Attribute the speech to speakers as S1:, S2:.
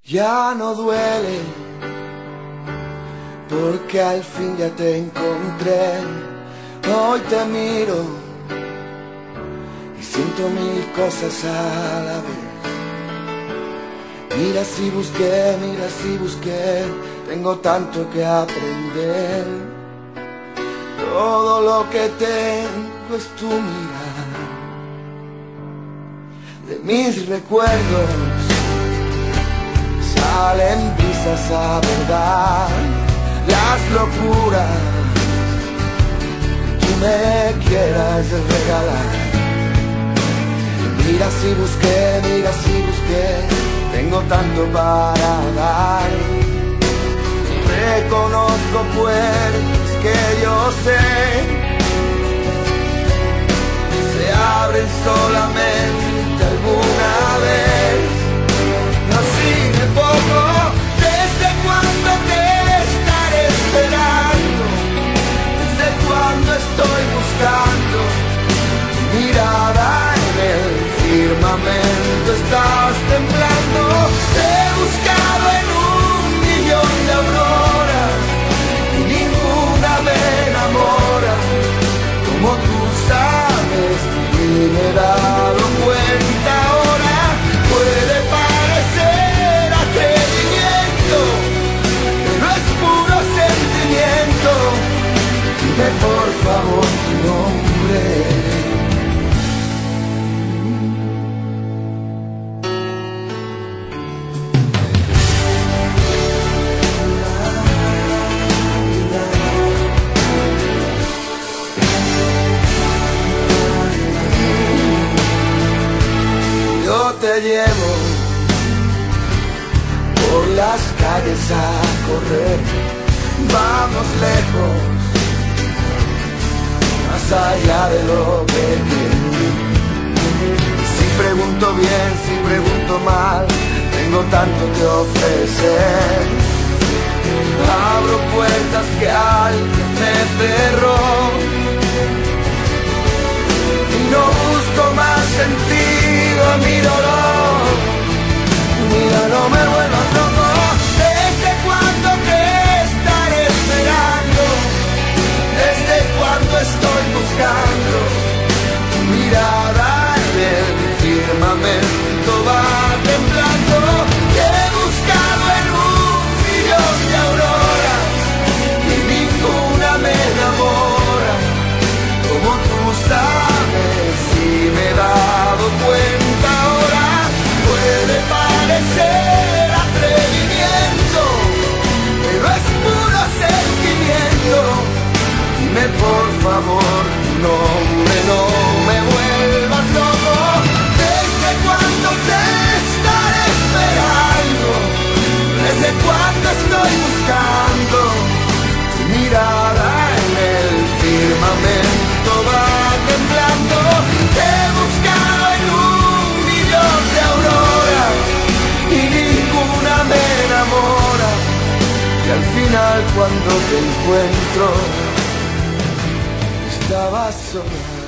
S1: Ya no duele, porque al fin ya te encontré. Hoy te miro y siento mil cosas a la vez. Mira si busqué, tengo tanto que aprender. Todo lo que tengo es tu mirar. De mis recuerdos salen brisas a verdad, las locuras que tú me quieras regalar. Mira si busqué, tengo tanto para dar. Reconozco puertas que yo sé se abren solamente alguna vez. Y así me pongo, desde cuando te estaré esperando, desde cuando estoy buscando tu mirada en el firmamento. Estás temblando, te he buscado en 1.000.000 de auroras y ninguna me enamora como tú sabes, y me he dado cuenta ahora. Puede parecer atrevimiento, pero es puro sentimiento. Dime por favor tu nombre. Te llevo por las calles a correr, vamos lejos, más allá de lo que quiero. Si pregunto bien, si pregunto mal, tengo tanto que ofrecer. Abro puertas que alguien me cerró y no busco más sentido a mi dolor. Mira, no me vuelvas loco. ¿Desde cuándo te estaré esperando? ¿Desde cuándo estoy buscando tu mirada en el firmamento? Va temblando. Te he buscado en 1.000.000 de auroras y ninguna me enamora como tú sabes, y me he dado cuenta ahora. Puede parecer atrevimiento, pero es puro sentimiento. Dime por favor tu nombre, no me vuelvas loco. ¿Desde cuándo te estaré esperando? ¿Desde cuándo estoy buscando tu mirada en el firmamento? Va temblando, te he buscado en 1.000.000 de auroras y ninguna me enamora. Y al final cuando te encuentro, estabas sola.